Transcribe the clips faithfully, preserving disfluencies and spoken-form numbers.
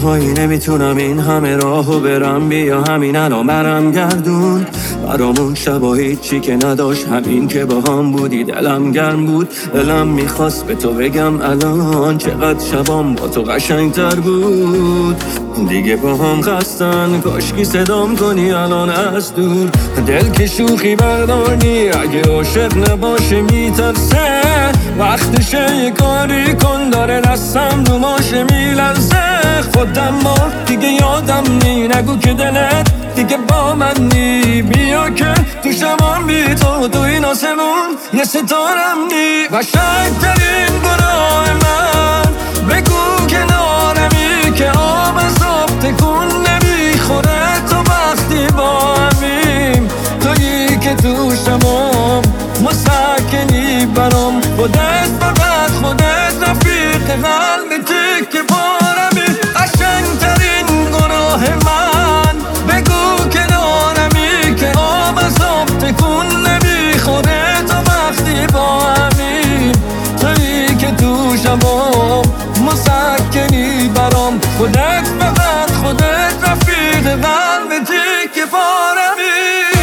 تنهایی نمیتونم این همه راهو برم، بیا همین الان مرم گردون برامون شبا هیچی که نداشت، همین که با هم بودی دلم گرم بود. دلم میخواست به تو بگم الان چقدر شبام با تو قشنگتر بود. دیگه با هم خستن کاشکی صدام کنی الان از دور. دل که شوخی برداری اگه عاشق نباشه میترسه، وقتشه یه کاری کن داره دستم دو ماشه میلرزه. خودم ما دیگه یادم نی، نگو که دلت دیگه با من نی. بیا که تو شبام بی تو تو این آسمون یه ستارم نی. قشنگترین گناه من بگو کنارمی که آب از آب تکون نمیخوره. تو وقتی با همیم تویی که تو شبام مسکنی برام. خودت فقط خودت رفیق قلبتی که بارمی. قشنگترین گناه من بگو کنارمی که آب از آب تکون نمیخوره. تو وقتی با همیم تویی که تو شبام مسکنی برام. خودت فقط خودت رفیق قلبتی که بارمی.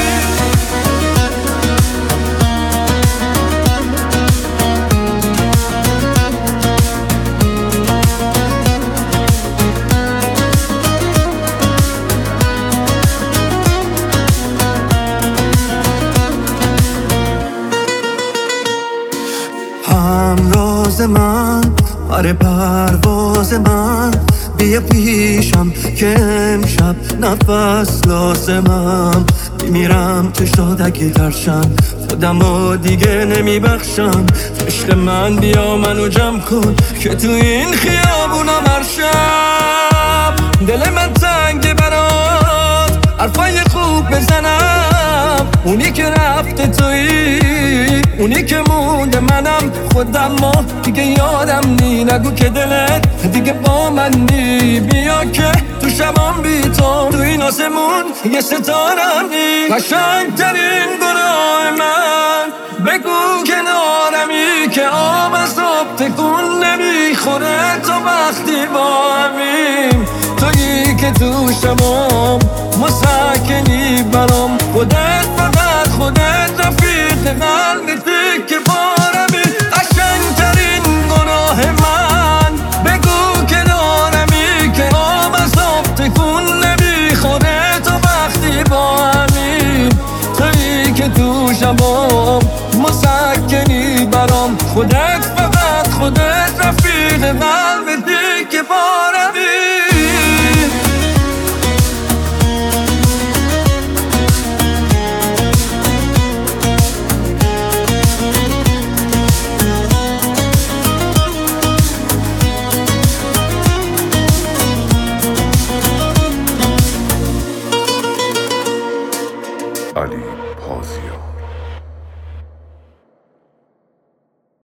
همراز من آره پرواز من، بیا پیشم که امشب نفس لازمم. میمیرم تو شاد اگه ترشم خودم رو دیگه نمیبخشم. عشق من بیا منو جمع کن که تو این خیابونم هر شب دل من تنگ برات حرفای خوب بزنم. اونی که رفته تویی اونی که مونده منم. خودم ما دیگه یادم نی، نگو که دلت دیگه با من نی. بیا که تو شبام بی تو تو این آسمون یه ستارم نی. قشنگترین گناه من بگو کنارمی که آب از آب تکون نمیخوره. تو وقتی با همیم تویی که تو شبام مسکنی برام. خودت فقط خودت رفیق قلبی